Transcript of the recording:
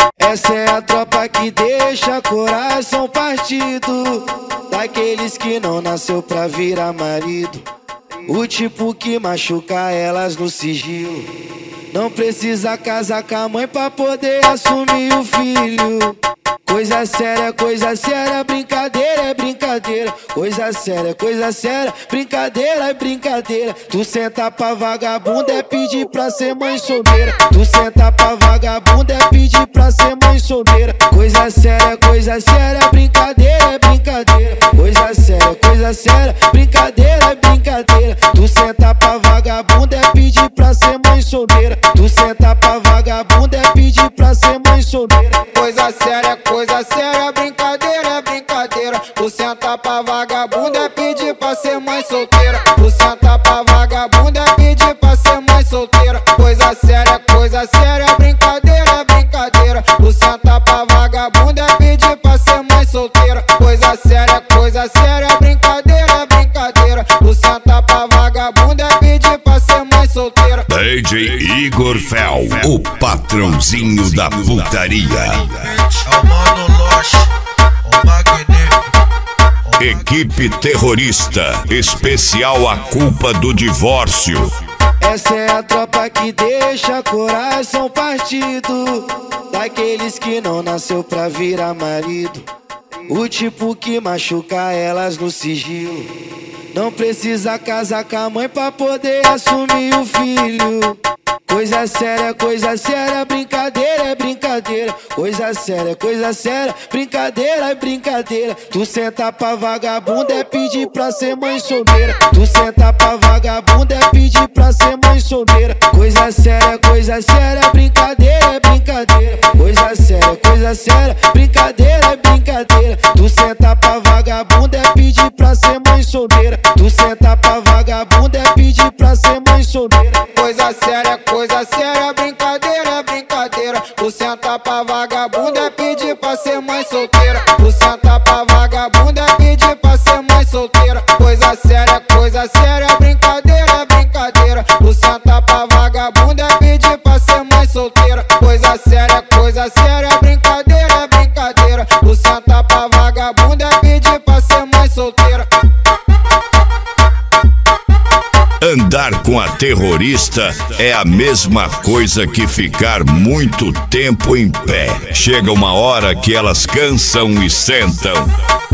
Essa é a tropa que deixa coração partido, daqueles que não nasceu pra virar marido. O tipo que machuca elas no sigilo, não precisa casar com a mãe pra poder assumir o filho. Coisa séria, brincadeira é brincadeira. Coisa séria, brincadeira é brincadeira. Tu senta pra vagabunda é pedir pra ser mãe solteira. Tu senta pra vagabunda é pedir pra ser mãe solteira. Coisa séria, brincadeira é brincadeira. Coisa séria, brincadeira é brincadeira. Tu senta pra vagabunda é pedir pra ser mãe solteira. Tu senta pra vagabunda é pedir pra ser mãe solteira. Coisa séria, brincadeira é brincadeira. Tu senta pra vagabunda é pedir pra ser mãe solteira. Tu senta pra vagabunda é pedir pra ser mãe solteira. Coisa séria, brincadeira é brincadeira. Tu senta pra vagabunda é pedir pra ser mãe solteira. Coisa séria, brincadeira é brincadeira. Tu senta pra vagabunda é pedir pra ser mãe solteira. DJ Igor Fel, o patrãozinho da putaria. É o Mano Loche, o magnífico. Equipe terrorista, especial A Culpa do Divórcio. Essa é a tropa que deixa coração partido, daqueles que não nasceu pra virar marido. O tipo que machuca elas no sigilo, não precisa casar com a mãe pra poder assumir o filho. Coisa séria, brincadeira é brincadeira. Coisa séria, brincadeira é brincadeira. Tu senta pra vagabunda é pedir pra ser mãe solteira. Tu senta pra vagabunda é pedir pra ser mãe solteira. Coisa séria, brincadeira é brincadeira. Coisa séria, brincadeira é brincadeira. Tu senta pra vagabunda é pedir pra ser mãe solteira. Tu senta pra vagabunda é pedir pra ser mãe solteira. Coisa séria, brincadeira é brincadeira. Tu senta pra vagabunda é pedir pra ser mãe solteira. Tu senta pra vagabunda é pedir pra ser mãe solteira. Coisa séria, brincadeira é brincadeira. Tu senta pra vagabunda é pedir pra ser mãe solteira. Coisa séria, brincadeira é brincadeira. Tu senta pra vagabunda é pedir pra ser mãe solteira. Andar com a terrorista é a mesma coisa que ficar muito tempo em pé. Chega uma hora que elas cansam e sentam.